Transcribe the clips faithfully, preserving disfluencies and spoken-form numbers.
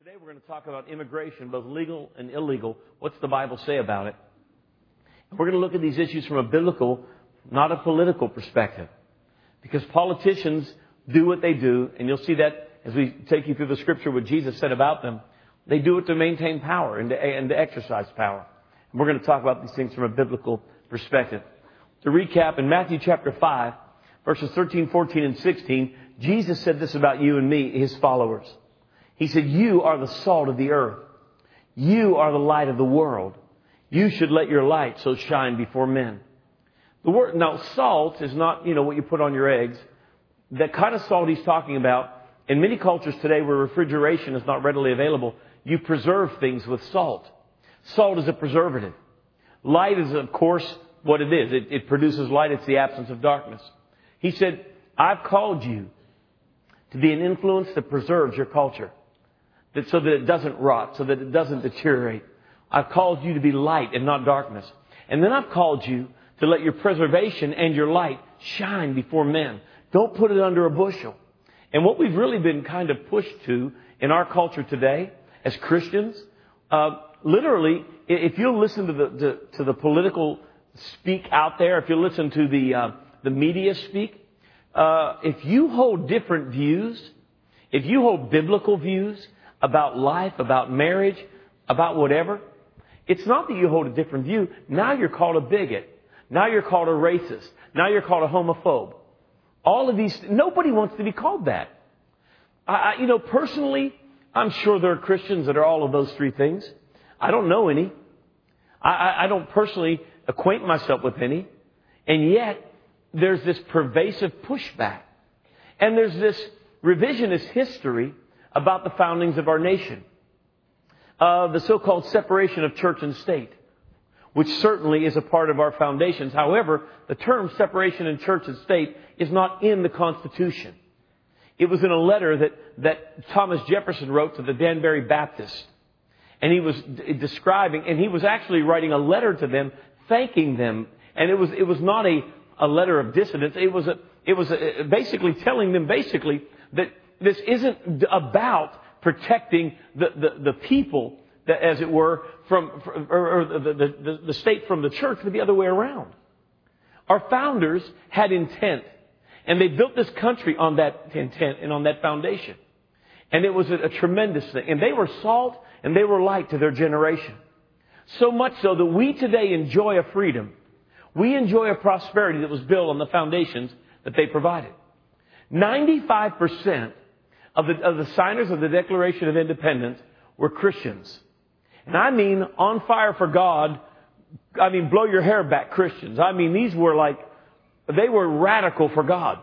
Today we're going to talk about immigration, both legal and illegal. What's the Bible say about it? And we're going to look at these issues from a biblical, not a political perspective. Because politicians do what they do, and you'll see that as we take you through the scripture, what Jesus said about them. They do it to maintain power and to, and to exercise power. And we're going to talk about these things from a biblical perspective. To recap, in Matthew chapter five, verses thirteen, fourteen, and sixteen, Jesus said this about you and me, His followers. He said, you are the salt of the earth. You are the light of the world. You should let your light so shine before men. The word, now, salt is not, you know, what you put on your eggs. The kind of salt he's talking about, in many cultures today where refrigeration is not readily available, you preserve things with salt. Salt is a preservative. Light is, of course, what it is. It, it produces light. It's the absence of darkness. He said, I've called you to be an influence that preserves your culture, that so that it doesn't rot, so that it doesn't deteriorate. I've called you to be light and not darkness. And then I've called you to let your preservation and your light shine before men. Don't put it under a bushel. And what we've really been kind of pushed to in our culture today as Christians, uh, literally, if you'll listen to the, to, to the political speak out there, if you listen to the, uh, the media speak, uh, if you hold different views, if you hold biblical views about life, about marriage, about whatever, it's not that you hold a different view. Now you're called a bigot. Now you're called a racist. Now you're called a homophobe. All of these, nobody wants to be called that. I, I, you know, personally, I'm sure there are Christians that are all of those three things. I don't know any. I, I, I don't personally acquaint myself with any. And yet, there's this pervasive pushback. And there's this revisionist history about the foundings of our nation. Uh, the so-called separation of church and state, which certainly is a part of our foundations. However, the term separation in church and state is not in the Constitution. It was in a letter that, that Thomas Jefferson wrote to the Danbury Baptists. And he was d- describing, and he was actually writing a letter to them, thanking them. And it was, it was not a, a letter of dissidence. It was, a, it was a, basically telling them basically that this isn't about protecting the, the, the people, that, as it were, from, from or, or the, the, the state from the church, but the other way around. Our founders had intent, and they built this country on that intent and on that foundation. And it was a, a tremendous thing. And they were salt and they were light to their generation. So much so that we today enjoy a freedom. We enjoy a prosperity that was built on the foundations that they provided. ninety-five percent of the, of the signers of the Declaration of Independence were Christians. And I mean on fire for God. I mean blow your hair back Christians. I mean these were like, they were radical for God.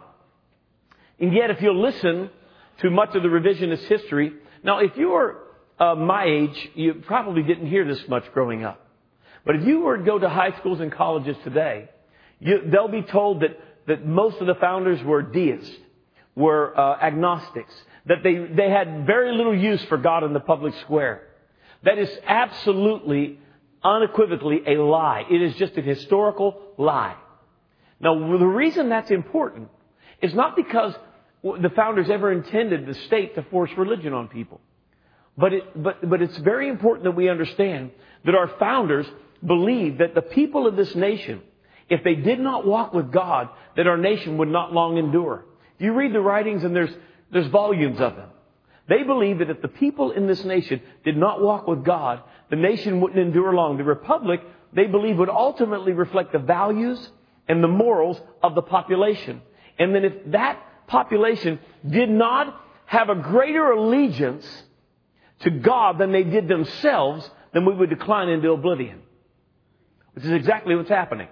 And yet if you'll listen to much of the revisionist history, now if you were uh, my age, you probably didn't hear this much growing up. But if you were to go to high schools and colleges today, you, they'll be told that, that most of the founders were deists, were uh, agnostics, that they, they had very little use for God in the public square. That is absolutely, unequivocally a lie. It is just a historical lie. Now, the reason that's important is not because the founders ever intended the state to force religion on people. But it, but, but it's very important that we understand that our founders believed that the people of this nation, if they did not walk with God, that our nation would not long endure. You read the writings and there's, there's volumes of them. They believed that if the people in this nation did not walk with God, the nation wouldn't endure long. The republic, they believed, would ultimately reflect the values and the morals of the population. And then if that population did not have a greater allegiance to God than they did themselves, then we would decline into oblivion. Which is exactly what's happening.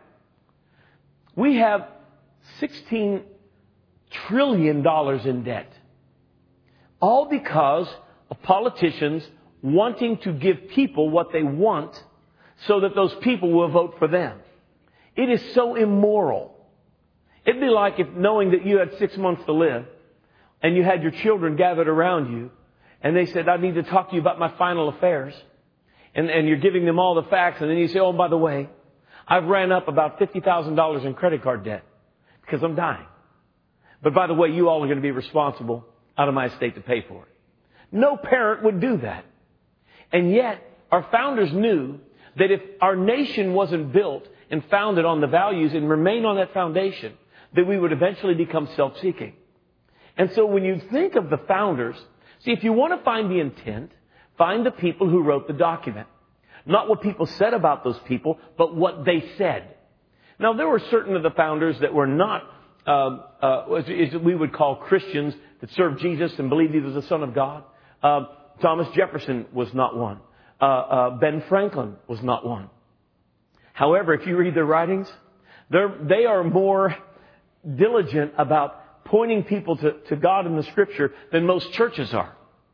We have sixteen trillion dollars in debt. All because of politicians wanting to give people what they want so that those people will vote for them. It is so immoral. It'd be like if knowing that you had six months to live and you had your children gathered around you and they said, I need to talk to you about my final affairs. And, and you're giving them all the facts. And then you say, oh, by the way, I've ran up about fifty thousand dollars in credit card debt because I'm dying. But by the way, you all are going to be responsible out of my estate to pay for it. No parent would do that. And yet, our founders knew that if our nation wasn't built and founded on the values and remain on that foundation, that we would eventually become self-seeking. And so when you think of the founders, see, if you want to find the intent, find the people who wrote the document. Not what people said about those people, but what they said. Now, there were certain of the founders that were not, uh, uh, as, as we would call Christians, that served Jesus and believed he was the Son of God. Uh, Thomas Jefferson was not one. Uh, uh, Ben Franklin was not one. However, if you read their writings, they're, they are more diligent about pointing people to, to God in the Scripture than most churches are.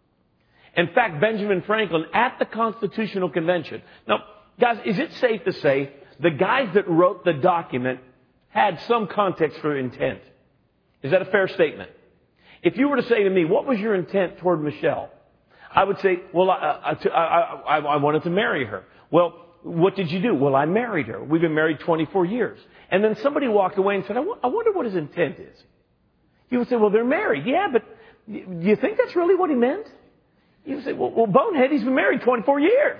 In fact, Benjamin Franklin at the Constitutional Convention. Now, guys, is it safe to say the guys that wrote the document had some context for intent? Is that a fair statement? If you were to say to me, what was your intent toward Michelle? I would say, well, I, I, I, I wanted to marry her. Well, what did you do? Well, I married her. We've been married twenty-four years. And then somebody walked away and said, I, w- I wonder what his intent is. You would say, well, they're married. Yeah, but do you think that's really what he meant? You would say, well, well, bonehead, he's been married twenty-four years.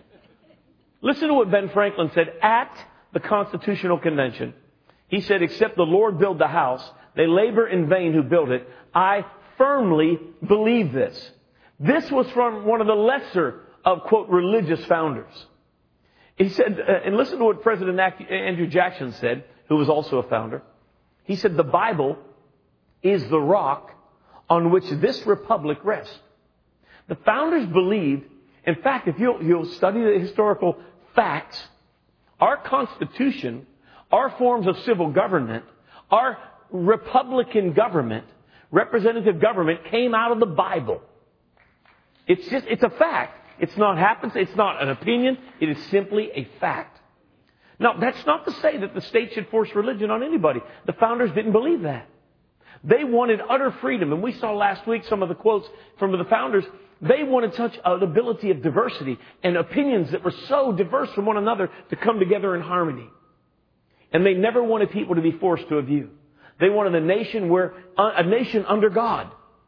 Listen to what Ben Franklin said at the Constitutional Convention. He said, except the Lord build the house, they labor in vain who build it. I firmly believe this. This was from one of the lesser of, quote, religious founders. He said, uh, and listen to what President Andrew Jackson said, who was also a founder. He said, the Bible is the rock on which this republic rests. The founders believed, in fact, if you'll, you'll study the historical facts, our Constitution, our forms of civil government, our Republican government, representative government came out of the Bible. It's just, it's a fact. It's not happens. It's not an opinion. It is simply a fact. Now, that's not to say that the state should force religion on anybody. The founders didn't believe that. They wanted utter freedom. And we saw last week some of the quotes from the founders. They wanted such an ability of diversity and opinions that were so diverse from one another to come together in harmony. And they never wanted people to be forced to a view. They wanted a nation where, a nation under God.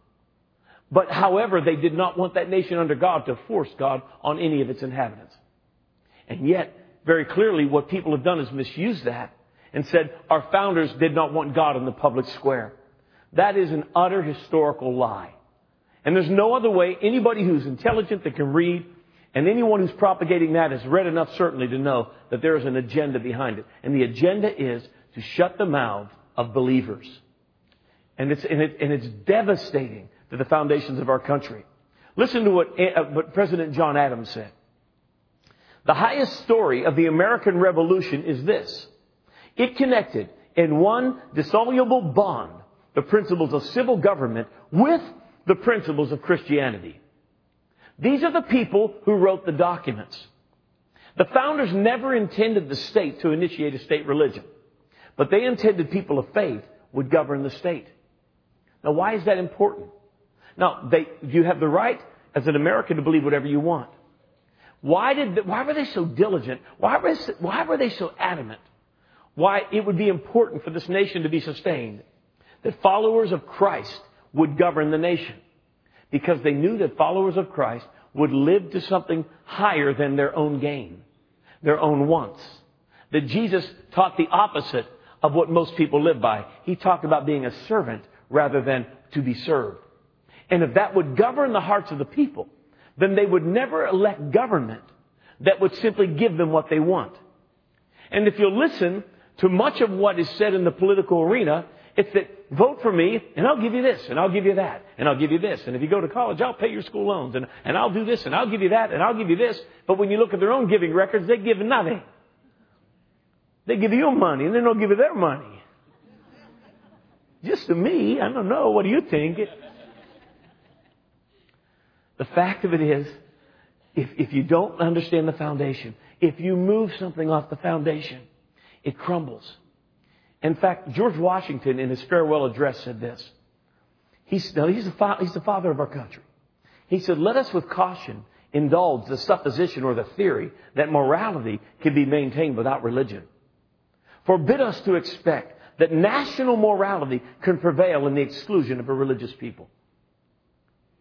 But however, they did not want that nation under God to force God on any of its inhabitants. And yet, very clearly, what people have done is misused that and said our founders did not want God in the public square. That is an utter historical lie. And there's no other way. Anybody who's intelligent that can read, and anyone who's propagating that has read enough certainly to know that there is an agenda behind it. And the agenda is to shut the mouths of believers. And it's, and, it, and it's devastating to the foundations of our country. Listen to what, uh, what President John Adams said. The highest story of the American Revolution is this. It connected in one dissoluble bond the principles of civil government with the principles of Christianity. These are the people who wrote the documents. The founders never intended the state to initiate a state religion, but they intended people of faith would govern the state. Now, why is that important? Now, they, you have the right as an American to believe whatever you want. Why did, they, why were they so diligent? Why were, they, why were they so adamant? Why it would be important for this nation to be sustained, that followers of Christ would govern the nation. Because they knew that followers of Christ would live to something higher than their own gain, their own wants. That Jesus taught the opposite of what most people live by. He talked about being a servant rather than to be served. And if that would govern the hearts of the people, then they would never elect government that would simply give them what they want. And if you'll listen to much of what is said in the political arena, it's that vote for me and I'll give you this and I'll give you that and I'll give you this. And if you go to college, I'll pay your school loans and, and I'll do this and I'll give you that and I'll give you this. But when you look at their own giving records, they give nothing. They give you money and they don't give you their money. Just to me, I don't know. What do you think? It, the fact of it is, if, if you don't understand the foundation, if you move something off the foundation, it crumbles. In fact, George Washington, in his farewell address, said this. He's, now he's, the fa- he's the father of our country. He said, let us with caution indulge the supposition or the theory that morality can be maintained without religion. Forbid us to expect that national morality can prevail in the exclusion of a religious people.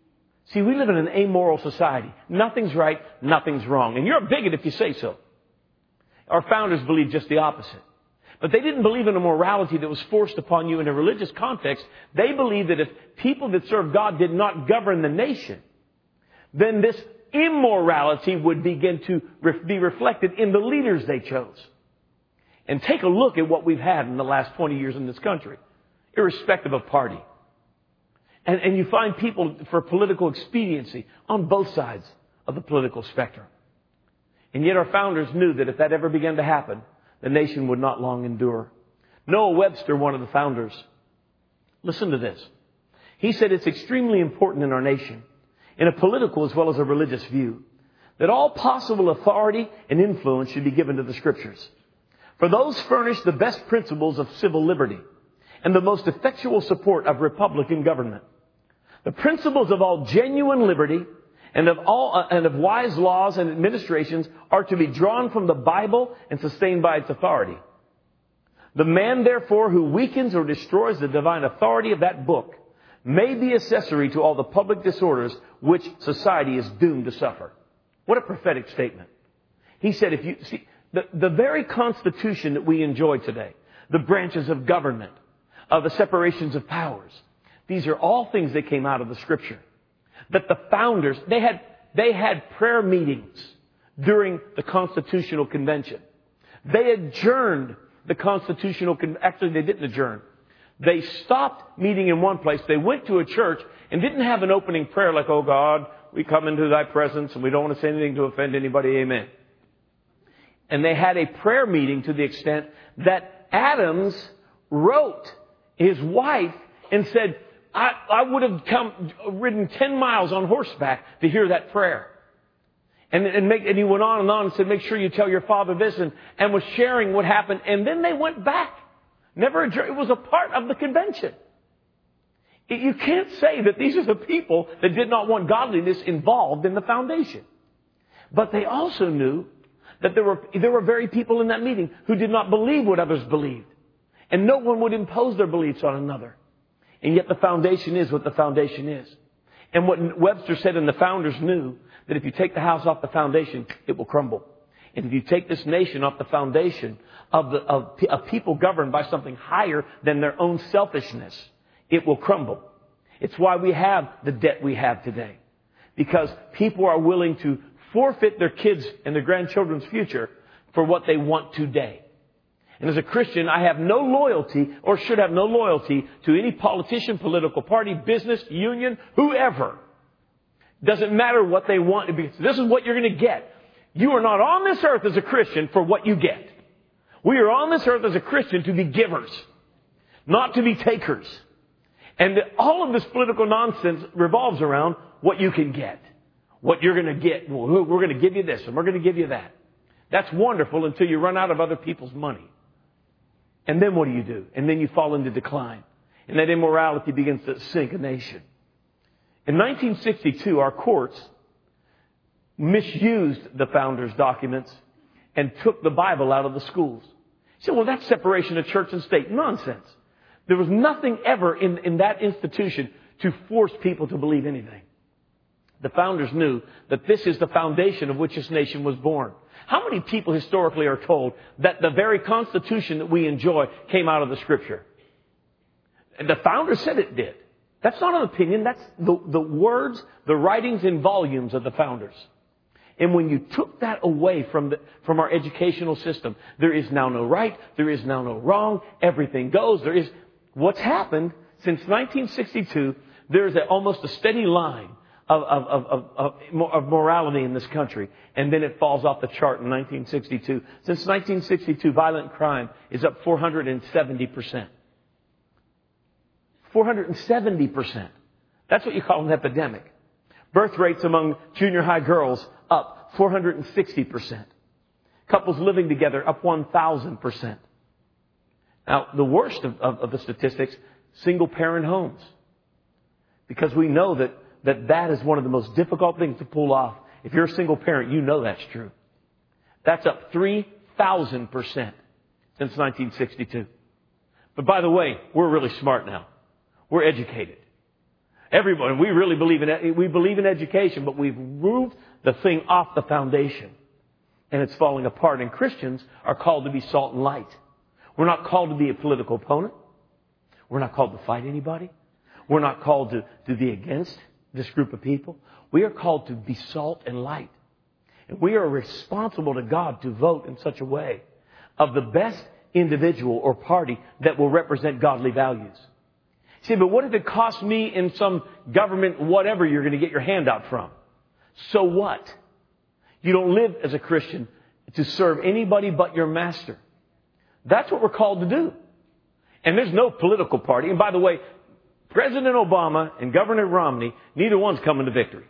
See, we live in an amoral society. Nothing's right, nothing's wrong. And you're a bigot if you say so. Our founders believed just the opposite. But they didn't believe in a morality that was forced upon you in a religious context. They believed that if people that served God did not govern the nation, then this immorality would begin to be reflected in the leaders they chose. And take a look at what we've had in the last twenty years in this country, irrespective of party. And, and you find people for political expediency on both sides of the political spectrum. And yet our founders knew that if that ever began to happen, the nation would not long endure. Noah Webster, one of the founders, listen to this. He said it's extremely important in our nation, in a political as well as a religious view, that all possible authority and influence should be given to the Scriptures. For those furnish the best principles of civil liberty and the most effectual support of republican government. The principles of all genuine liberty and of all uh, and of wise laws and administrations are to be drawn from the Bible and sustained by its authority. The man, therefore, who weakens or destroys the divine authority of that book may be accessory to all the public disorders which society is doomed to suffer. What a prophetic statement. He said, if you see, the, the very Constitution that we enjoy today, the branches of government, of the separations of powers, these are all things that came out of the Scripture. That the founders, they had, they had prayer meetings during the Constitutional Convention. They adjourned the Constitutional Convention. Actually, they didn't adjourn. They stopped meeting in one place. They went to a church and didn't have an opening prayer like, oh God, we come into thy presence and we don't want to say anything to offend anybody. Amen. And they had a prayer meeting to the extent that Adams wrote his wife and said, I, I would have come, ridden ten miles on horseback to hear that prayer. And, and, make, and he went on and on and said, make sure you tell your father this, and, and was sharing what happened. And then they went back. Never adjourned. It was a part of the convention. It, you can't say that these are the people that did not want godliness involved in the foundation. But they also knew that there were, there were very people in that meeting who did not believe what others believed. And no one would impose their beliefs on another. And yet the foundation is what the foundation is. And what Webster said, and the founders knew, that if you take the house off the foundation, it will crumble. And if you take this nation off the foundation of, the, of, of people governed by something higher than their own selfishness, it will crumble. It's why we have the debt we have today. Because people are willing to forfeit their kids' and their grandchildren's future for what they want today. And as a Christian, I have no loyalty, or should have no loyalty, to any politician, political party, business, union, whoever. Doesn't matter what they want to be. This is what you're going to get. You are not on this earth as a Christian for what you get. We are on this earth as a Christian to be givers, not to be takers. And all of this political nonsense revolves around what you can get, what you're going to get. We're going to give you this and we're going to give you that. That's wonderful until you run out of other people's money. And then what do you do? And then you fall into decline. And that immorality begins to sink a nation. In nineteen sixty-two, our courts misused the founders' documents and took the Bible out of the schools. You say, well, that's separation of church and state. Nonsense. There was nothing ever in, in that institution to force people to believe anything. The founders knew that this is the foundation of which this nation was born. How many people historically are told that the very Constitution that we enjoy came out of the Scripture? And the founders said it did. That's not an opinion. That's the, the words, the writings in volumes of the founders. And when you took that away from the, from our educational system, there is now no right, there is now no wrong, everything goes. There is what's happened since nineteen sixty-two. There is a, almost a steady line of, of, of, of, of morality in this country, and then it falls off the chart in nineteen sixty-two. Since nineteen sixty-two, violent crime is up four hundred seventy percent. four hundred seventy percent. That's what you call an epidemic. Birth rates among junior high girls up four hundred sixty percent. Couples living together up one thousand percent. Now, the worst of, of, of the statistics, single parent homes. Because we know that, that that is one of the most difficult things to pull off. If you're a single parent, you know that's true. That's up three thousand percent since nineteen sixty-two. But by the way, we're really smart now. We're educated. Everybody, we really believe in, we believe in education, but we've moved the thing off the foundation. And it's falling apart. And Christians are called to be salt and light. We're not called to be a political opponent. We're not called to fight anybody. We're not called to, to be against this group of people. We are called to be salt and light. And we are responsible to God to vote in such a way of the best individual or party that will represent godly values. See, but what if it costs me in some government whatever you're going to get your handout from? So what? You don't live as a Christian to serve anybody but your master. That's what we're called to do. And there's no political party. And by the way, President Obama and Governor Romney, neither one's coming to victory.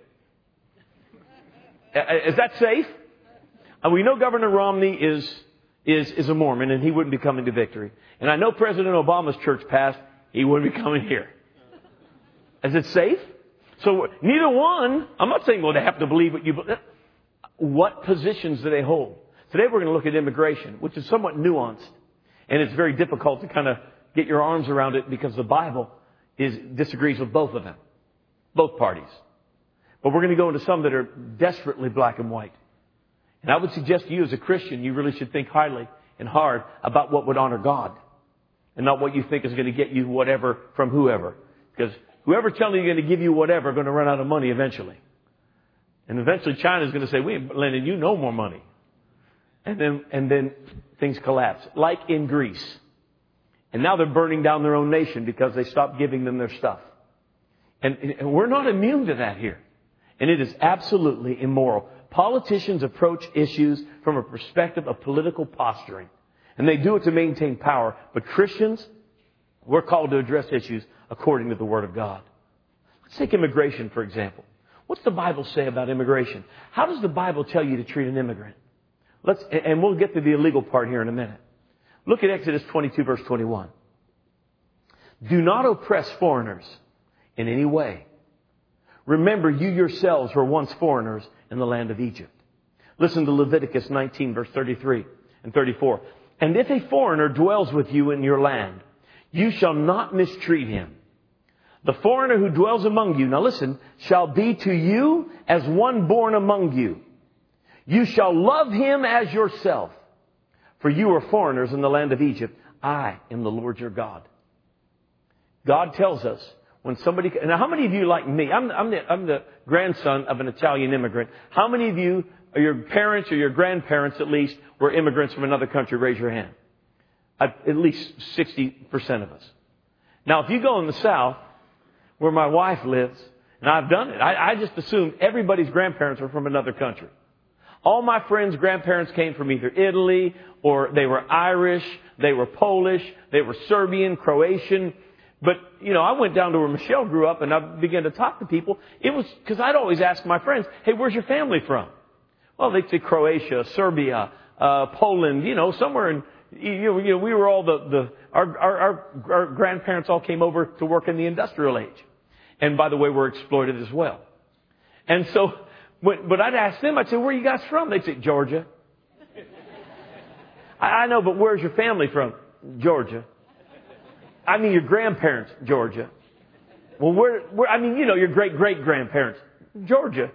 Is that safe? And we know Governor Romney is, is, is a Mormon and he wouldn't be coming to victory. And I know President Obama's church passed, he wouldn't be coming here. Is it safe? So neither one, I'm not saying, well, they have to believe what you believe. What positions do they hold? Today we're going to look at immigration, which is somewhat nuanced. And it's very difficult to kind of get your arms around it because the Bible is disagrees with both of them. Both parties. But we're going to go into some that are desperately black and white. And I would suggest to you as a Christian, you really should think highly and hard about what would honor God. And not what you think is going to get you whatever from whoever. Because whoever's telling you going to give you whatever are going to run out of money eventually. And eventually China's going to say, we ain't lending you no more money. And then, and then things collapse. Like in Greece. And now they're burning down their own nation because they stopped giving them their stuff. And, and we're not immune to that here. And it is absolutely immoral. Politicians approach issues from a perspective of political posturing. And they do it to maintain power. But Christians, we're called to address issues according to the Word of God. Let's take immigration, for example. What's the Bible say about immigration? How does the Bible tell you to treat an immigrant? Let's, and we'll get to the illegal part here in a minute. Look at Exodus twenty-two, verse twenty-one. Do not oppress foreigners in any way. Remember, you yourselves were once foreigners in the land of Egypt. Listen to Leviticus nineteen, verse thirty-three and thirty-four. And if a foreigner dwells with you in your land, you shall not mistreat him. The foreigner who dwells among you, now listen, shall be to you as one born among you. You shall love him as yourself. For you are foreigners in the land of Egypt. I am the Lord your God. God tells us when somebody... Now, how many of you like me? I'm, I'm, the, I'm the grandson of an Italian immigrant. How many of you, or your parents or your grandparents at least, were immigrants from another country? Raise your hand. At least sixty percent of us. Now, if you go in the South, where my wife lives, and I've done it, I, I just assumed everybody's grandparents were from another country. All my friends' grandparents came from either Italy, or they were Irish, they were Polish, they were Serbian, Croatian. But, you know, I went down to where Michelle grew up and I began to talk to people. It was because I'd always ask my friends, hey, where's your family from? Well, they'd say Croatia, Serbia, uh, Poland, you know, somewhere in, you know, you know we were all the, the our, our, our, our grandparents all came over to work in the industrial age. And by the way, we're exploited as well. And so, But, but I'd ask them, I'd say, where are you guys from? They'd say, Georgia. I, I know, but where's your family from? Georgia. I mean, your grandparents, Georgia. Well, where, where, I mean, you know, your great-great-grandparents, Georgia.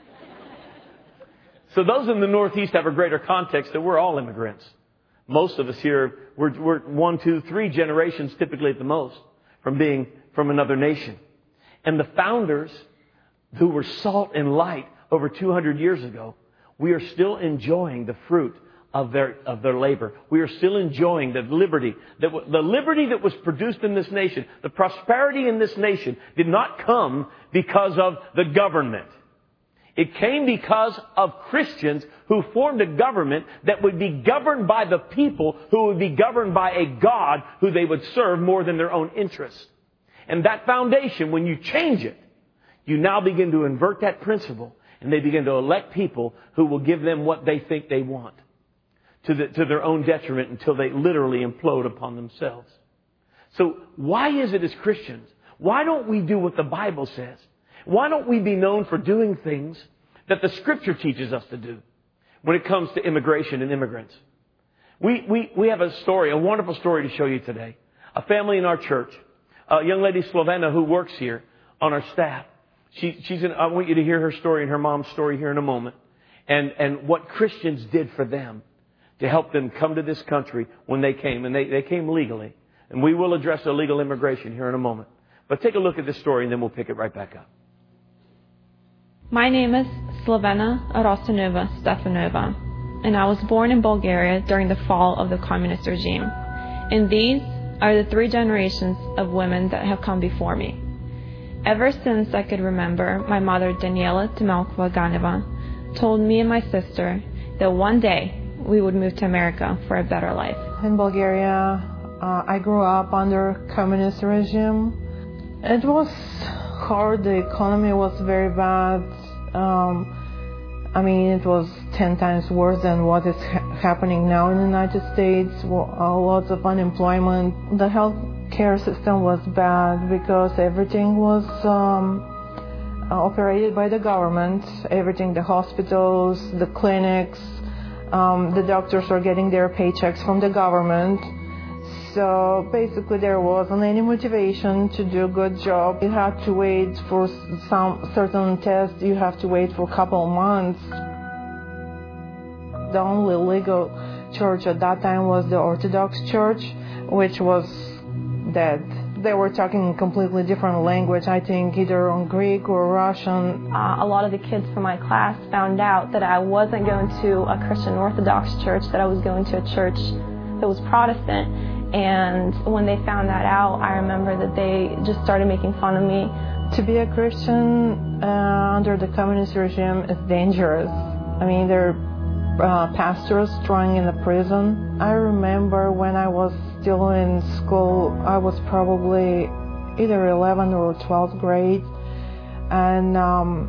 So those in the Northeast have a greater context that we're all immigrants. Most of us here, we're, we're one, two, three generations typically at the most from being from another nation. And the founders who were salt and light over two hundred years ago, we are still enjoying the fruit of their of their labor. We are still enjoying the liberty that the liberty that was produced in this nation, the prosperity in this nation did not come because of the government. It came because of Christians who formed a government that would be governed by the people, who would be governed by a God who they would serve more than their own interests. And that foundation, when you change it, you now begin to invert that principle. And they begin to elect people who will give them what they think they want to, the, to their own detriment until they literally implode upon themselves. So why is it as Christians? Why don't we do what the Bible says? Why don't we be known for doing things that the Scripture teaches us to do when it comes to immigration and immigrants? We, we, we have a story, a wonderful story to show you today. A family in our church, a young lady, Slovena, who works here, on our staff. She, she's in, I want you to hear her story and her mom's story here in a moment. And, and what Christians did for them to help them come to this country when they came. And they, they came legally. And we will address illegal immigration here in a moment. But take a look at this story and then we'll pick it right back up. My name is Slavena Rostinova Stefanova, and I was born in Bulgaria during the fall of the communist regime. And these are the three generations of women that have come before me. Ever since I could remember, my mother, Daniela Timelkova Ganeva, told me and my sister that one day we would move to America for a better life. In Bulgaria, uh, I grew up under communist regime. It was hard. The economy was very bad. Um, I mean, it was ten times worse than what is ha- happening now in the United States. Well, uh, lots of unemployment. The health care system was bad because everything was um, operated by the government. Everything, the hospitals, the clinics, um, the doctors were getting their paychecks from the government. So basically there wasn't any motivation to do a good job. You had to wait for some certain tests. You have to wait for a couple of months. The only legal church at that time was the Orthodox Church, which was dead. They were talking a completely different language, I think either on Greek or Russian. Uh, a lot of the kids from my class found out that I wasn't going to a Christian Orthodox church, that I was going to a church that was Protestant. And when they found that out, I remember that they just started making fun of me. To be a Christian uh, under the communist regime is dangerous. I mean, there are uh, pastors throwing in the prison. I remember when I was still in school, I was probably either eleventh or twelfth grade, and um,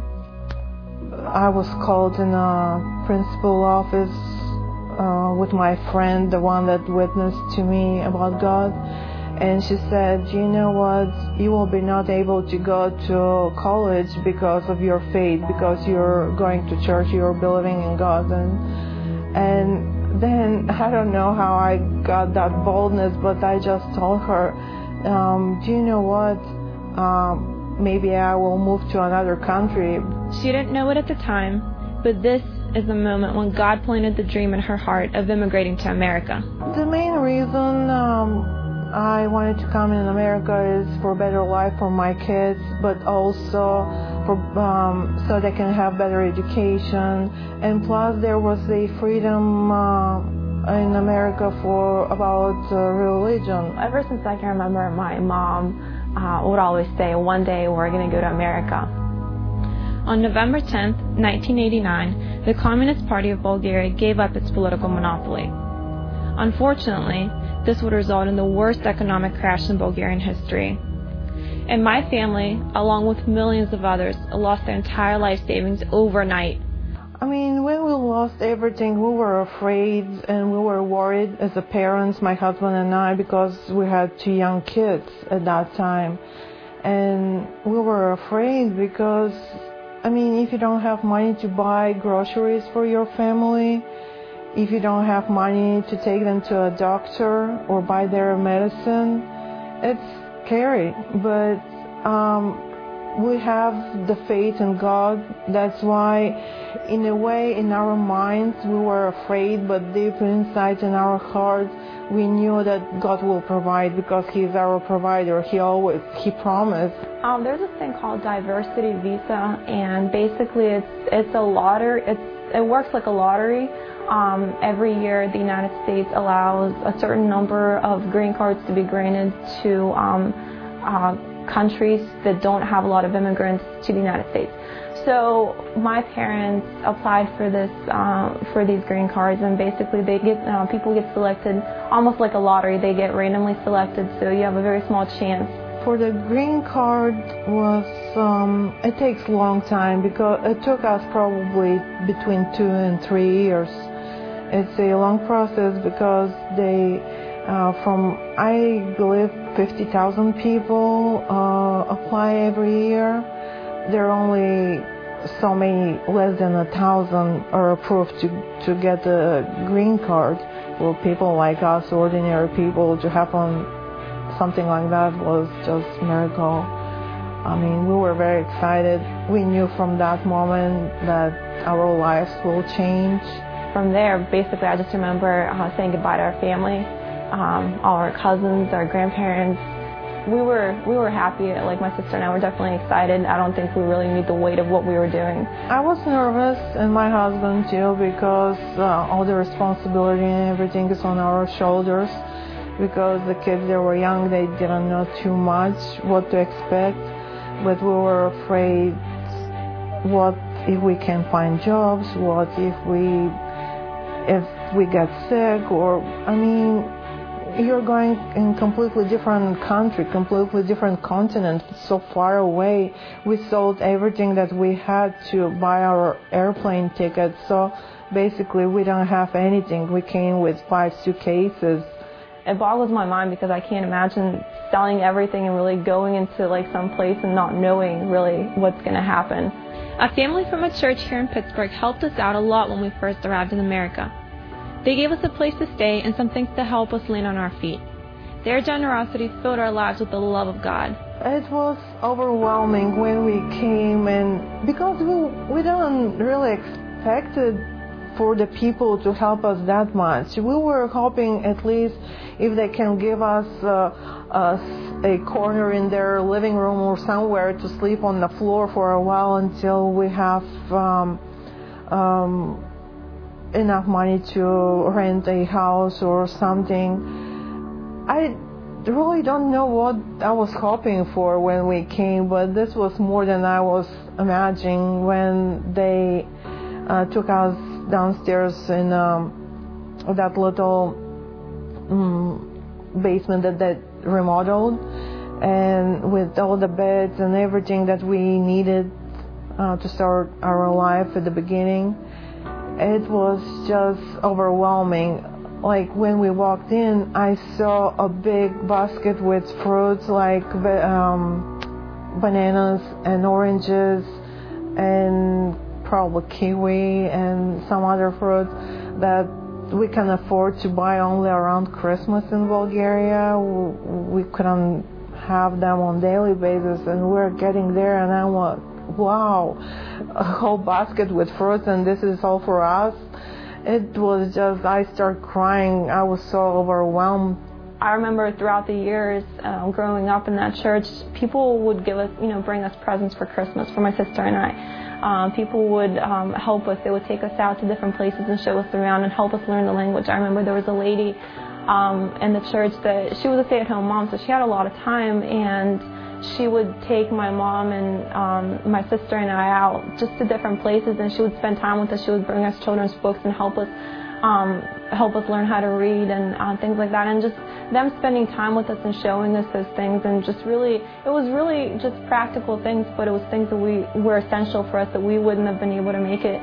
I was called in a principal office Uh, with my friend, the one that witnessed to me about God, and she said, you know what, you will be not able to go to college because of your faith, because you're going to church, you're believing in God. And and then I don't know how I got that boldness, but I just told her, um, do you know what, um, maybe I will move to another country. She didn't know it at the time, but this is the moment when God planted the dream in her heart of immigrating to America. The main reason um, I wanted to come in America is for a better life for my kids, but also for um, so they can have better education. And plus there was a freedom uh, in America for about uh, religion. Ever since I can remember, my mom uh, would always say, one day we're going to go to America. On November tenth, nineteen eighty-nine, the Communist Party of Bulgaria gave up its political monopoly. Unfortunately, this would result in the worst economic crash in Bulgarian history. And my family, along with millions of others, lost their entire life savings overnight. I mean, when we lost everything, we were afraid and we were worried as a parents, my husband and I, because we had two young kids at that time. And we were afraid because, I mean, if you don't have money to buy groceries for your family, if you don't have money to take them to a doctor or buy their medicine, it's scary. But um, we have the faith in God. That's why, in a way, in our minds, we were afraid, but deep inside in our hearts, we knew that God will provide because He is our provider. He always, He promised. Um, there's this thing called diversity visa, and basically it's it's a lottery. It's it works like a lottery. Um, every year, the United States allows a certain number of green cards to be granted to um, uh, countries that don't have a lot of immigrants to the United States. So my parents applied for this uh, for these green cards, and basically they get uh, people get selected almost like a lottery. They get randomly selected, so you have a very small chance. For the green card was um, it takes a long time because it took us probably between two and three years. It's a long process because they uh, from I believe fifty thousand people uh, apply every year. There are only so many, less than a thousand are approved to, to get a green card. For people like us, ordinary people, to happen something like that was just a miracle. I mean, we were very excited. We knew from that moment that our lives will change. From there, basically, I just remember uh, saying goodbye to our family, um, all our cousins, our grandparents. We were we were happy. Like, my sister and I were definitely excited. I don't think we really knew the weight of what we were doing. I was nervous, and my husband too, because uh, all the responsibility and everything is on our shoulders. Because the kids, they were young, they didn't know too much what to expect. But we were afraid, what if we can find jobs? What if we if we get sick? Or, I mean, you're going in completely different country, completely different continent, so far away. We sold everything that we had to buy our airplane ticket. So basically, we don't have anything. We came with five suitcases. It boggles my mind because I can't imagine selling everything and really going into like some place and not knowing really what's going to happen. A family from a church here in Pittsburgh helped us out a lot when we first arrived in America. They gave us a place to stay and some things to help us land on our feet. Their generosity filled our lives with the love of God. It was overwhelming when we came, and because we we don't really expected for the people to help us that much. We were hoping at least if they can give us uh, a, a corner in their living room or somewhere to sleep on the floor for a while until we have um, um, enough money to rent a house or something. I really don't know what I was hoping for when we came, but this was more than I was imagining when they uh, took us downstairs in um, that little um, basement that they remodeled, and with all the beds and everything that we needed uh, to start our life at the beginning. It was just overwhelming. Like, when we walked in, I saw a big basket with fruits like um, bananas and oranges and probably kiwi and some other fruits that we can afford to buy only around Christmas in Bulgaria. We couldn't have them on a daily basis, and we're getting there, and I'm like, wow, a whole basket with fruits, and this is all for us. It was just, I started crying. I was so overwhelmed. I remember throughout the years um, growing up in that church, people would give us, you know, bring us presents for Christmas for my sister and I. Um, people would um, help us. They would take us out to different places and show us around and help us learn the language. I remember there was a lady um, in the church that she was a stay-at-home mom, so she had a lot of time, and she would take my mom and um, my sister and I out just to different places, and she would spend time with us. She would bring us children's books and help us um, help us learn how to read and uh, things like that, and just them spending time with us and showing us those things, and just really, it was really just practical things, but it was things that we were essential for us that we wouldn't have been able to make it.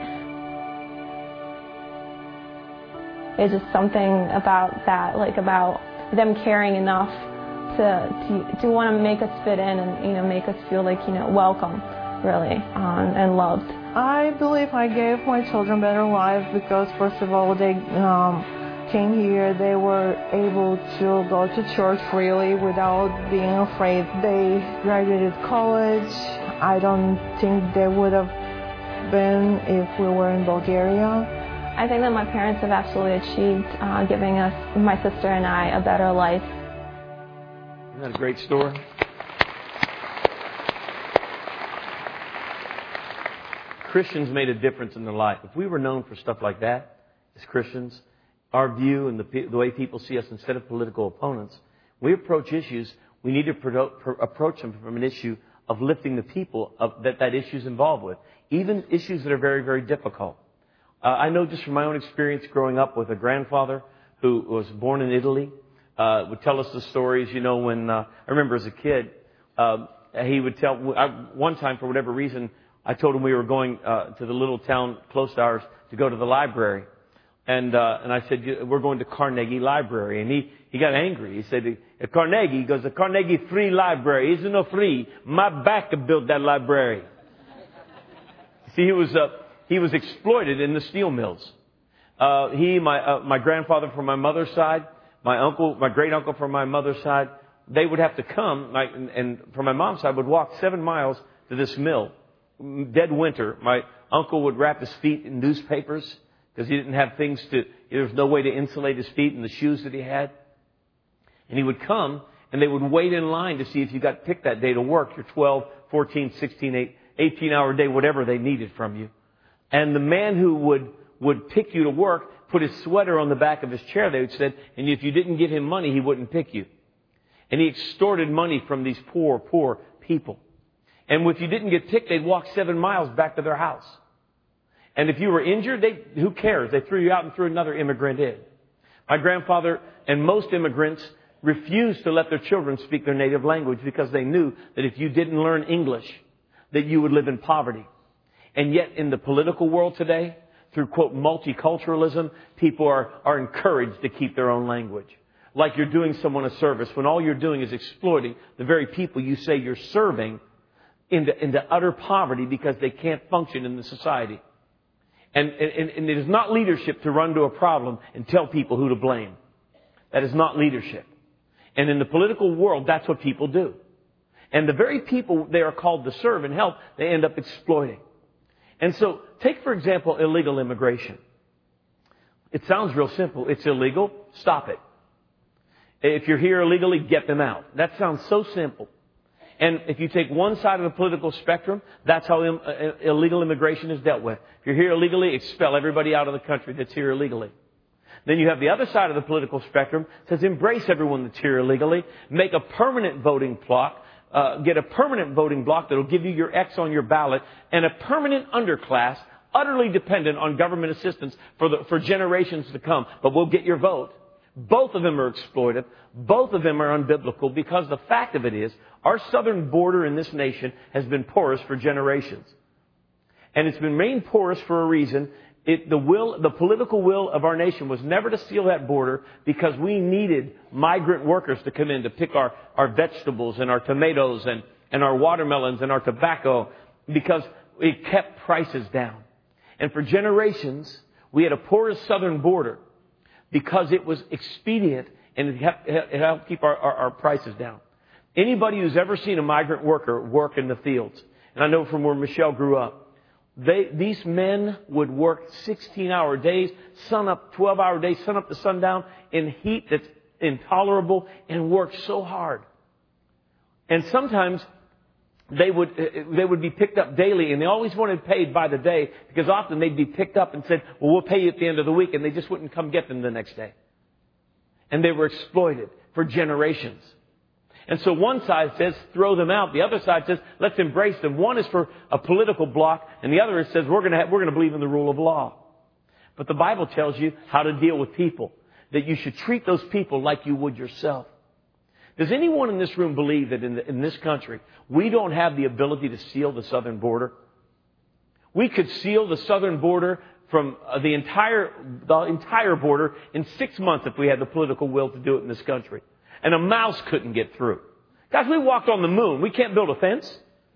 It's just something about that, like about them caring enough to to, to want to make us fit in and, you know, make us feel like, you know, welcome, really, um, and loved. I believe I gave my children better life because, first of all, they um, came here. They were able to go to church freely without being afraid. They graduated college. I don't think they would have been if we were in Bulgaria. I think that my parents have absolutely achieved uh, giving us, my sister and I, a better life. Isn't that a great story? Christians made a difference in their life. If we were known for stuff like that as Christians, our view and the, the way people see us instead of political opponents, we approach issues, we need to pro- pro- approach them from an issue of lifting the people of, that that issue is involved with, even issues that are very, very difficult. Uh, I know just from my own experience growing up with a grandfather who was born in Italy, uh, would tell us the stories, you know, when, uh, I remember as a kid, uh, he would tell, I, one time for whatever reason, I told him we were going, uh, to the little town close to ours to go to the library. And, uh, and I said, we're going to Carnegie Library. And he, he got angry. He said, at Carnegie, he goes, the Carnegie Free Library isn't no free. My back built that library. See, he was, uh, He was exploited in the steel mills. Uh, he, my, uh, my grandfather from my mother's side, my uncle, my great uncle from my mother's side, they would have to come, like, and, and from my mom's side, would walk seven miles to this mill. Dead winter. My uncle would wrap his feet in newspapers because he didn't have things to, there was no way to insulate his feet and the shoes that he had. And he would come, and they would wait in line to see if you got picked that day to work, your twelve, fourteen, sixteen, eighteen hour day, whatever they needed from you. And the man who would, would pick you to work put his sweater on the back of his chair, they would say, and if you didn't give him money, he wouldn't pick you. And he extorted money from these poor, poor people. And if you didn't get picked, they'd walk seven miles back to their house. And if you were injured, they, who cares? They threw you out and threw another immigrant in. My grandfather and most immigrants refused to let their children speak their native language because they knew that if you didn't learn English, that you would live in poverty. And yet in the political world today, through, quote, multiculturalism, people are, are encouraged to keep their own language. Like you're doing someone a service when all you're doing is exploiting the very people you say you're serving into, into utter poverty because they can't function in the society. And, and, and it is not leadership to run to a problem and tell people who to blame. That is not leadership. And in the political world, that's what people do. And the very people they are called to serve and help, they end up exploiting. And so, take for example, illegal immigration. It sounds real simple. It's illegal. Stop it. If you're here illegally, get them out. That sounds so simple. And if you take one side of the political spectrum, that's how im- uh, illegal immigration is dealt with. If you're here illegally, expel everybody out of the country that's here illegally. Then you have the other side of the political spectrum that says embrace everyone that's here illegally, make a permanent voting block, uh, get a permanent voting block that will give you your X on your ballot, and a permanent underclass utterly dependent on government assistance for the, for generations to come. But we'll get your vote. Both of them are exploitive. Both of them are unbiblical because the fact of it is our southern border in this nation has been porous for generations. And it's been remained porous for a reason. It, the will, the political will of our nation was never to seal that border because we needed migrant workers to come in to pick our, our vegetables and our tomatoes and, and our watermelons and our tobacco because it kept prices down. And for generations, we had a porous southern border because it was expedient and it helped, it helped keep our, our, our prices down. Anybody who's ever seen a migrant worker work in the fields, and I know from where Michelle grew up, They, these men would work sixteen-hour days, sun up, twelve-hour days, sun up to sundown, in heat that's intolerable, and work so hard. And sometimes they would they would be picked up daily, and they always wanted paid by the day, because often they'd be picked up and said, well, we'll pay you at the end of the week, and they just wouldn't come get them the next day. And they were exploited for generations. And so one side says, throw them out. The other side says, let's embrace them. One is for a political bloc, and the other says, we're going to have, we're going to believe in the rule of law. But the Bible tells you how to deal with people, that you should treat those people like you would yourself. Does anyone in this room believe that in, the, in this country, we don't have the ability to seal the southern border? We could seal the southern border from the entire, the entire border in six months if we had the political will to do it in this country. And a mouse couldn't get through. Guys, we walked on the moon. We can't build a fence.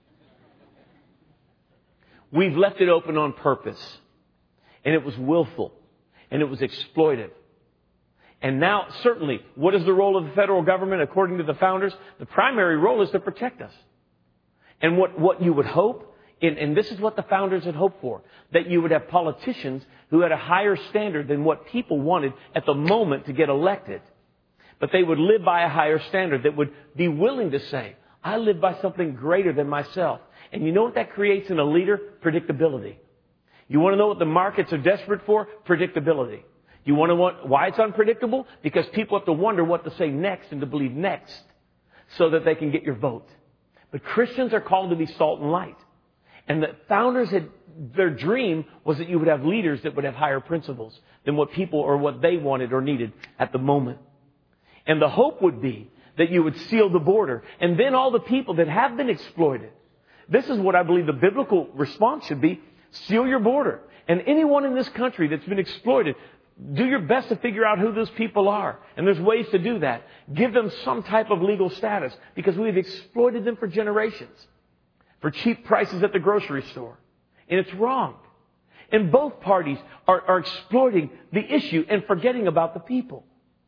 We've left it open on purpose. And it was willful. And it was exploitive. And now, certainly, what is the role of the federal government according to the founders? The primary role is to protect us. And what, what you would hope, and, and this is what the founders had hoped for, that you would have politicians who had a higher standard than what people wanted at the moment to get elected. But they would live by a higher standard, that would be willing to say, I live by something greater than myself. And you know what that creates in a leader? Predictability. You want to know what the markets are desperate for? Predictability. You want to know why it's unpredictable? Because people have to wonder what to say next and to believe next so that they can get your vote. But Christians are called to be salt and light. And the founders had, their dream was that you would have leaders that would have higher principles than what people or what they wanted or needed at the moment. And the hope would be that you would seal the border. And then all the people that have been exploited. This is what I believe the biblical response should be. Seal your border. And anyone in this country that's been exploited, do your best to figure out who those people are. And there's ways to do that. Give them some type of legal status, because we've exploited them for generations. For cheap prices at the grocery store. And it's wrong. And both parties are, are exploiting the issue and forgetting about the people.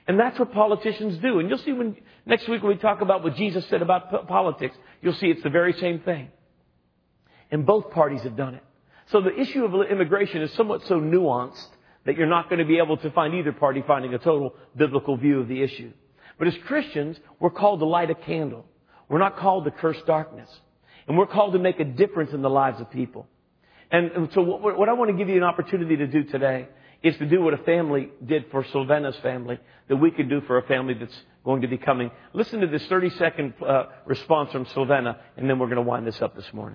And that's what politicians do. And you'll see when next week when we talk about what Jesus said about p- politics, you'll see it's the very same thing. And both parties have done it. So the issue of immigration is somewhat so nuanced that you're not going to be able to find either party finding a total biblical view of the issue. But as Christians, we're called to light a candle. We're not called to curse darkness. And we're called to make a difference in the lives of people. And, and so what, what I want to give you an opportunity to do today is to do what a family did for Sylvena's family that we could do for a family that's going to be coming. Listen to this thirty-second uh, response from Sylvena, and then we're going to wind this up this morning.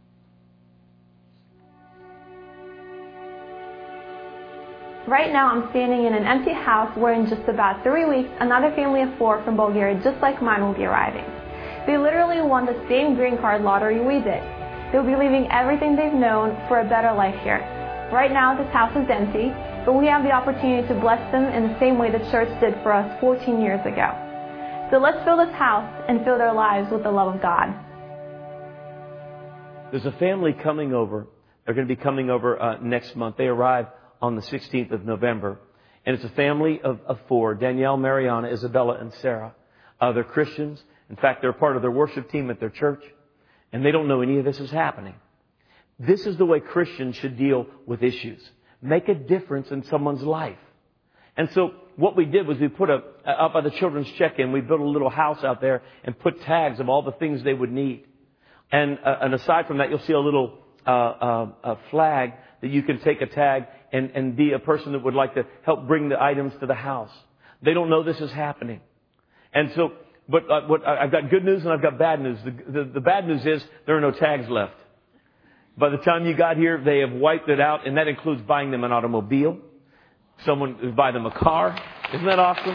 Right now I'm standing in an empty house where in just about three weeks another family of four from Bulgaria just like mine will be arriving. They literally won the same green card lottery we did. They'll be leaving everything they've known for a better life here. Right now this house is empty, but we have the opportunity to bless them in the same way the church did for us fourteen years ago. So let's fill this house and fill their lives with the love of God. There's a family coming over. They're going to be coming over uh, next month. They arrive on the sixteenth of November. And it's a family of, of four, Danielle, Mariana, Isabella, and Sarah. Uh, they're Christians. In fact, they're part of their worship team at their church. And they don't know any of this is happening. This is the way Christians should deal with issues. Make a difference in someone's life. And so what we did was we put a, up by the children's check-in, we built a little house out there and put tags of all the things they would need. And, uh, and aside from that, you'll see a little uh, uh, a flag that you can take a tag and, and be a person that would like to help bring the items to the house. They don't know this is happening. And so, but uh, what, I've got good news and I've got bad news. The, the, the bad news is there are no tags left. By the time you got here, they have wiped it out, and that includes buying them an automobile. Someone would buy them a car. Isn't that awesome?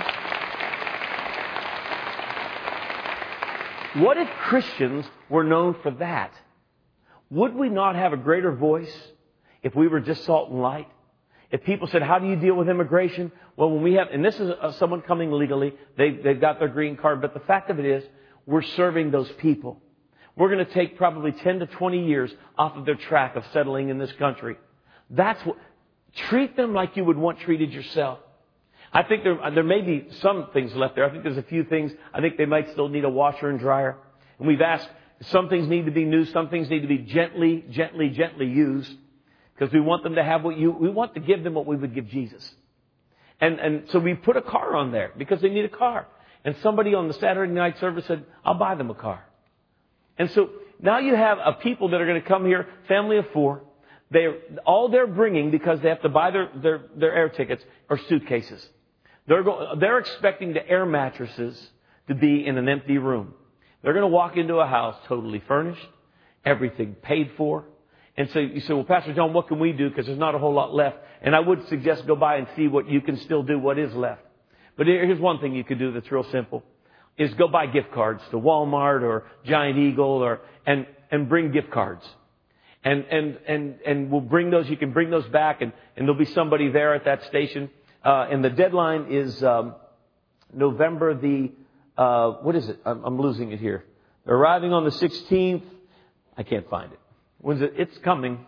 What if Christians were known for that? Would we not have a greater voice if we were just salt and light? If people said, how do you deal with immigration? Well, when we have, and this is uh, someone coming legally, they, they've got their green card, but the fact of it is, we're serving those people. We're going to take probably ten to twenty years off of their track of settling in this country. That's what, treat them like you would want treated yourself. I think there, there may be some things left there. I think there's a few things. I think they might still need a washer and dryer. And we've asked, some things need to be new, some things need to be gently, gently, gently used. Because we want them to have what you, we want to give them what we would give Jesus. And, and so we put a car on there because they need a car. And somebody on the Saturday night service said, I'll buy them a car. And so now you have a people that are going to come here, family of four. They all they're bringing, because they have to buy their, their, their air tickets, are suitcases. They're go, they're expecting the air mattresses to be in an empty room. They're going to walk into a house totally furnished, everything paid for. And so you say, well, Pastor John, what can we do? Because there's not a whole lot left. And I would suggest go by and see what you can still do, what is left. But here's one thing you could do that's real simple, is go buy gift cards to Walmart or Giant Eagle or, and, and bring gift cards. And, and, and, and we'll bring those, you can bring those back, and, and there'll be somebody there at that station. Uh, and the deadline is, um, November the, uh, what is it? I'm, I'm losing it here. They're arriving on the sixteenth. I can't find it. When's it? It's coming.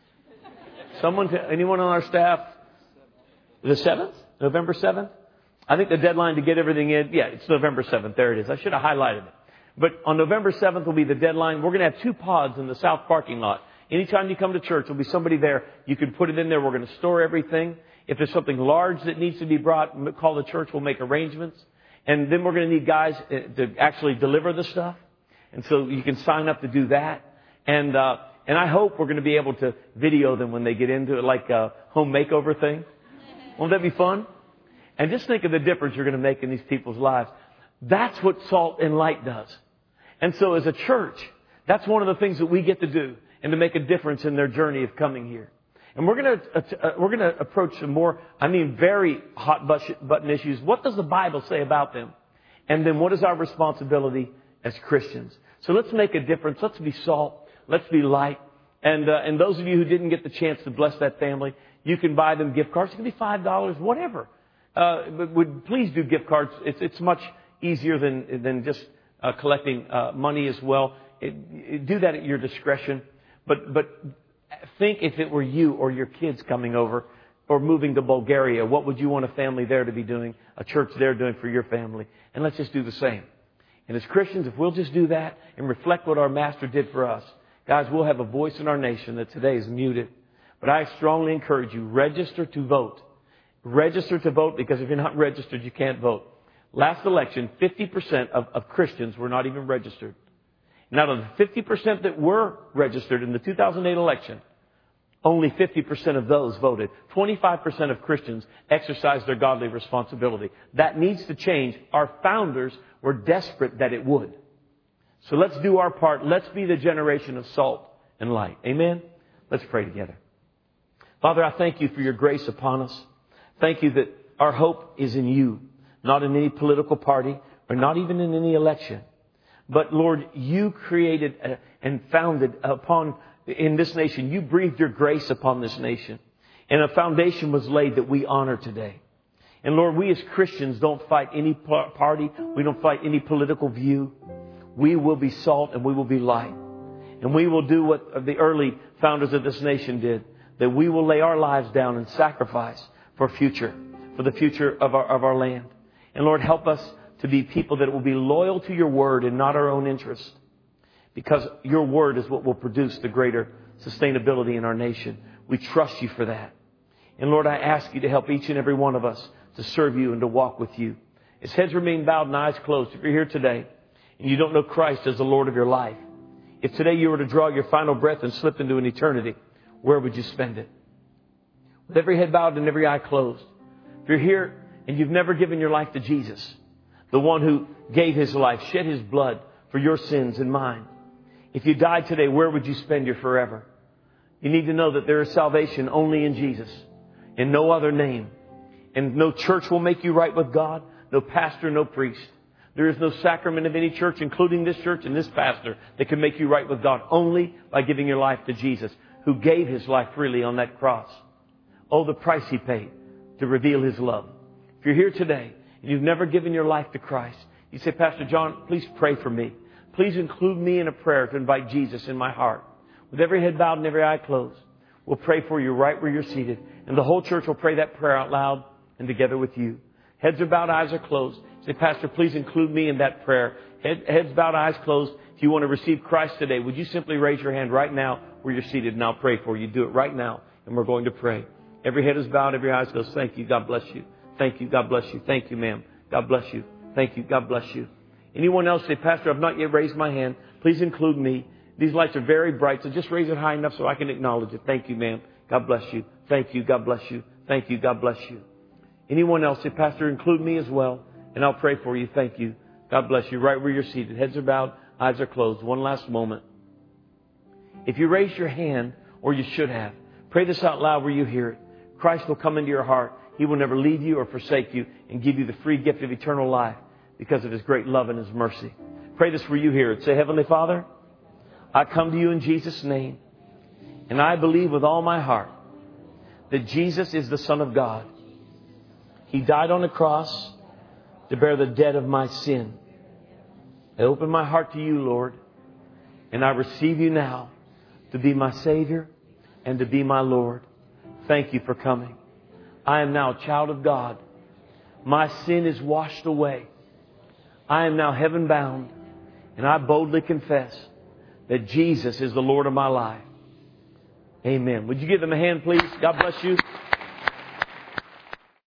Someone, anyone on our staff? The seventh? November seventh? I think the deadline to get everything in, yeah, it's November seventh. There it is. I should have highlighted it. But on November seventh will be the deadline. We're going to have two pods in the south parking lot. Anytime you come to church, there'll be somebody there. You can put it in there. We're going to store everything. If there's something large that needs to be brought, call the church. We'll make arrangements. And then we're going to need guys to actually deliver the stuff. And so you can sign up to do that. And, uh, and I hope we're going to be able to video them when they get into it, like a home makeover thing. Won't that be fun? And just think of the difference you're going to make in these people's lives. That's what salt and light does. And so as a church, that's one of the things that we get to do, and to make a difference in their journey of coming here. And we're going to, uh, we're going to approach some more, I mean, very hot button issues. What does the Bible say about them? And then what is our responsibility as Christians? So let's make a difference. Let's be salt. Let's be light. And, uh, and those of you who didn't get the chance to bless that family, you can buy them gift cards. It can be five dollars, whatever. Uh, but would please do gift cards. It's, it's much easier than, than just, uh, collecting, uh, money as well. It, it, do that at your discretion. But, but think if it were you or your kids coming over, or moving to Bulgaria, what would you want a family there to be doing, a church there doing for your family? And let's just do the same. And as Christians, if we'll just do that and reflect what our Master did for us, guys, we'll have a voice in our nation that today is muted. But I strongly encourage you, register to vote. Register to vote, because if you're not registered, you can't vote. Last election, fifty percent of, of Christians were not even registered. And out of the fifty percent that were registered in the two thousand eight election, only fifty percent of those voted. twenty-five percent of Christians exercised their godly responsibility. That needs to change. Our founders were desperate that it would. So let's do our part. Let's be the generation of salt and light. Amen? Let's pray together. Father, I thank you for your grace upon us. Thank you that our hope is in you, not in any political party or not even in any election. But Lord, you created and founded upon in this nation. You breathed your grace upon this nation. And a foundation was laid that we honor today. And Lord, we as Christians don't fight any party. We don't fight any political view. We will be salt and we will be light. And we will do what the early founders of this nation did. That we will lay our lives down and sacrifice for future, for the future of our, of our land. And Lord, help us to be people that will be loyal to your word and not our own interest. Because your word is what will produce the greater sustainability in our nation. We trust you for that. And Lord, I ask you to help each and every one of us to serve you and to walk with you. As heads remain bowed and eyes closed, if you're here today and you don't know Christ as the Lord of your life, if today you were to draw your final breath and slip into an eternity, where would you spend it? With every head bowed and every eye closed. If you're here and you've never given your life to Jesus, the one who gave his life, shed his blood for your sins and mine. If you died today, where would you spend your forever? You need to know that there is salvation only in Jesus, in no other name. And no church will make you right with God, no pastor, no priest. There is no sacrament of any church, including this church and this pastor, that can make you right with God, only by giving your life to Jesus, who gave his life freely on that cross. Oh, the price he paid to reveal his love. If you're here today and you've never given your life to Christ, you say, Pastor John, please pray for me. Please include me in a prayer to invite Jesus in my heart. With every head bowed and every eye closed, we'll pray for you right where you're seated. And the whole church will pray that prayer out loud and together with you. Heads are bowed, eyes are closed. Say, Pastor, please include me in that prayer. Head, heads bowed, eyes closed. If you want to receive Christ today, would you simply raise your hand right now where you're seated, and I'll pray for you. Do it right now, and we're going to pray. Every head is bowed, every eye is closed. Thank you. God bless you. Thank you. God bless you. Thank you, ma'am. God bless you. Thank you. God bless you. Anyone else say, Pastor, I've not yet raised my hand. Please include me. These lights are very bright, so just raise it high enough so I can acknowledge it. Thank you, ma'am. God bless you. Thank you. God bless you. Thank you. God bless you. Anyone else say, Pastor, include me as well, and I'll pray for you. Thank you. God bless you. Right where you're seated. Heads are bowed. Eyes are closed. One last moment. If you raise your hand, or you should have, pray this out loud where you hear it. Christ will come into your heart. He will never leave you or forsake you and give you the free gift of eternal life because of his great love and his mercy. Pray this where you hear it. Say, Heavenly Father, I come to you in Jesus' name, and I believe with all my heart that Jesus is the Son of God. He died on the cross to bear the debt of my sin. I open my heart to you, Lord, and I receive you now to be my Savior and to be my Lord. Thank you for coming. I am now a child of God. My sin is washed away. I am now heaven bound, and I boldly confess that Jesus is the Lord of my life. Amen. Would you give them a hand, please? God bless you.